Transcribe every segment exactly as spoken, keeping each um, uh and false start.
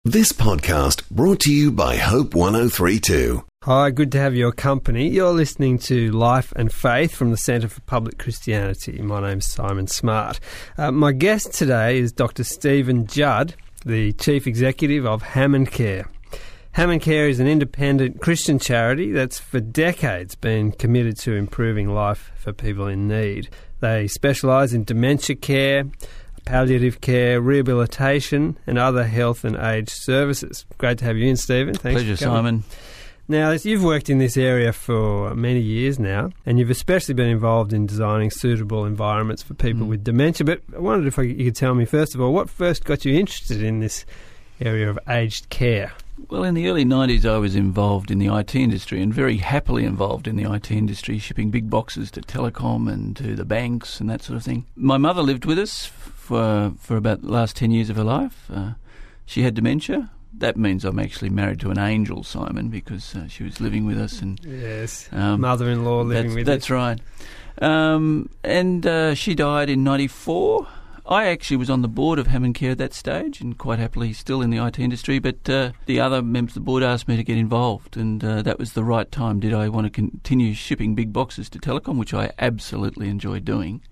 This podcast brought to you by Hope one oh three point two. Hi, good to have your company. You're listening to Life and Faith from the Centre for Public Christianity. My name's Simon Smart. Uh, my guest today is Doctor Stephen Judd, the Chief Executive of Hammond Care. Hammond Care is an independent Christian charity that's for decades been committed to improving life for people in need. They specialise in dementia care, palliative care, rehabilitation and other health and aged services. Great to have you in, Stephen. Thanks. Pleasure, Simon. Now, you've worked in this area for many years now, and you've especially been involved in designing suitable environments for people mm. with dementia. But I wondered if you could tell me, first of all, what first got you interested in this area of aged care? Well, in the early nineties, I was involved in the I T industry, and very happily involved in the I T industry, shipping big boxes to telecom and to the banks and that sort of thing. My mother lived with us for for about the last ten years of her life. Uh, she had dementia. That means I'm actually married to an angel, Simon, because uh, she was living with us. And yes, um, mother-in-law living that's, with that's you. That's right. Um, and uh, she died in ninety-four. I actually was on the board of Hammond Care at that stage, and quite happily still in the I T industry, but uh, the other members of the board asked me to get involved, and uh, that was the right time. Did I want to continue shipping big boxes to telecom, which I absolutely enjoyed doing,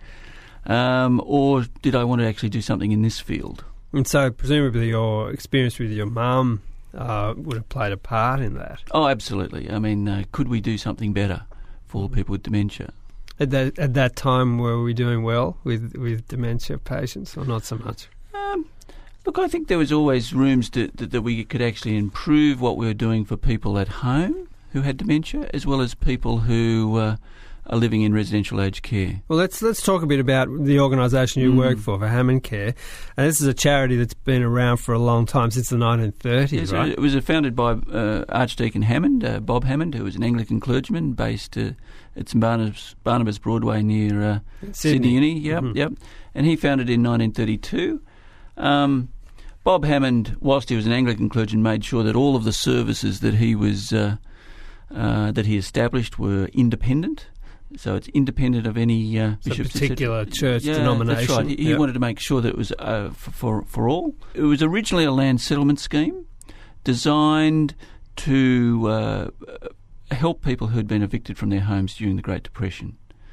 um, or did I want to actually do something in this field? And so presumably your experience with your mum uh, would have played a part in that. Oh, absolutely. I mean, uh, could we do something better for people with dementia? At that, at that time, were we doing well with, with dementia patients, or not so much? Um, look, I think there was always rooms to, that, that we could actually improve what we were doing for people at home who had dementia, as well as people who uh, are living in residential aged care. Well, let's let's talk a bit about the organisation you mm. work for, for Hammond Care. And this is a charity that's been around for a long time, since the nineteen thirties, yes, right? It was founded by uh, Archdeacon Hammond, uh, Bob Hammond, who was an Anglican clergyman based uh, at St Barnabas, Barnabas Broadway near uh, Sydney. Sydney Uni. Yep, mm-hmm. yep. And he founded it in nineteen thirty-two. Um, Bob Hammond, whilst he was an Anglican clergyman, made sure that all of the services that he was uh, uh, that he established were independent. So it's independent of any uh, so bishop's particular church yeah, denomination. That's right. He, he yep. wanted to make sure that it was uh, for, for for all. It was originally a land settlement scheme designed to uh, help people who had been evicted from their homes during the Great Depression,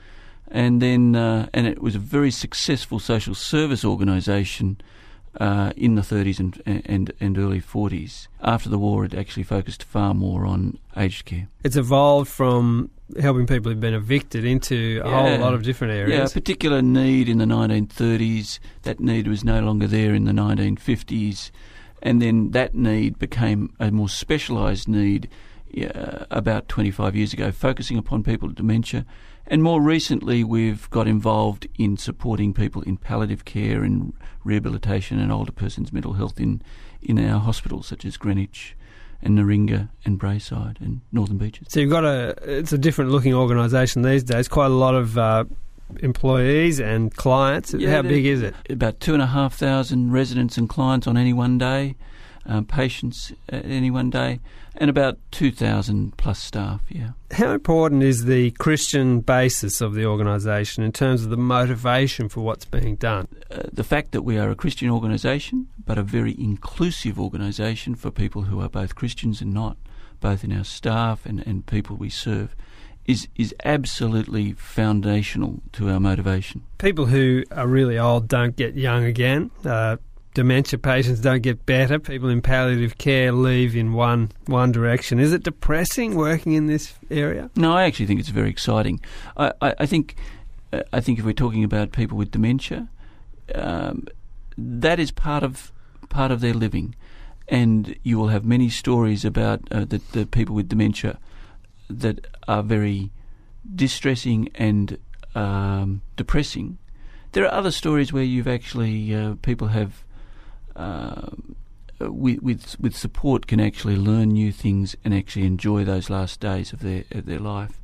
and then uh, and it was a very successful social service organisation uh, in the thirties and, and and early forties. After the war, it actually focused far more on aged care. It's evolved from helping people who've been evicted into a yeah. whole lot of different areas. Yeah, a particular need in the nineteen thirties. That need was no longer there in the nineteen fifties, and then that need became a more specialised need uh, about twenty-five years ago, focusing upon people with dementia. And more recently, we've got involved in supporting people in palliative care and rehabilitation and older persons' mental health in, in our hospitals, such as Greenwich and Naringa and Braeside and Northern Beaches. So you've got a, it's a different looking organisation these days, quite a lot of uh, employees and clients. Yeah, How big is it? About two and a half thousand residents and clients on any one day, um, patients at any one day, and about two thousand plus staff, yeah. How important is the Christian basis of the organisation in terms of the motivation for what's being done? Uh, the fact that we are a Christian organisation, but a very inclusive organisation for people who are both Christians and not, both in our staff and, and people we serve, is is absolutely foundational to our motivation. People who are really old don't get young again. Uh, dementia patients don't get better. People in palliative care leave in one one direction. Is it depressing working in this area? No, I actually think it's very exciting. I, I, I think uh, I think if we're talking about people with dementia, um, that is part of part of their living, and you will have many stories about uh, the, the people with dementia that are very distressing and um, depressing. There are other stories where you've actually uh, people have. Uh, with, with with support can actually learn new things and actually enjoy those last days of their of their life.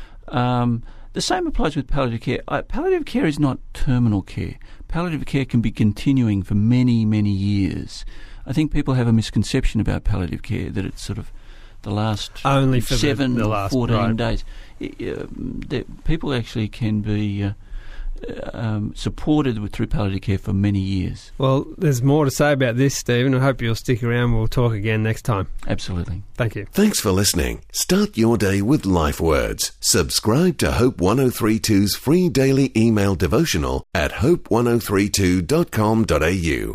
Um, the same applies with palliative care. Uh, palliative care is not terminal care. Palliative care can be continuing for many, many years. I think people have a misconception about palliative care, that it's sort of the last only for seven the, the or last, fourteen right. days. It, uh, the, people actually can be uh, um, supported with, through palliative care for many years. Well, there's more to say about this, Stephen. I hope you'll stick around. We'll talk again next time. Absolutely. Thank you. Thanks for listening. Start your day with Life Words. Subscribe to Hope one oh three two's free daily email devotional at hope ten thirty-two dot com dot a u.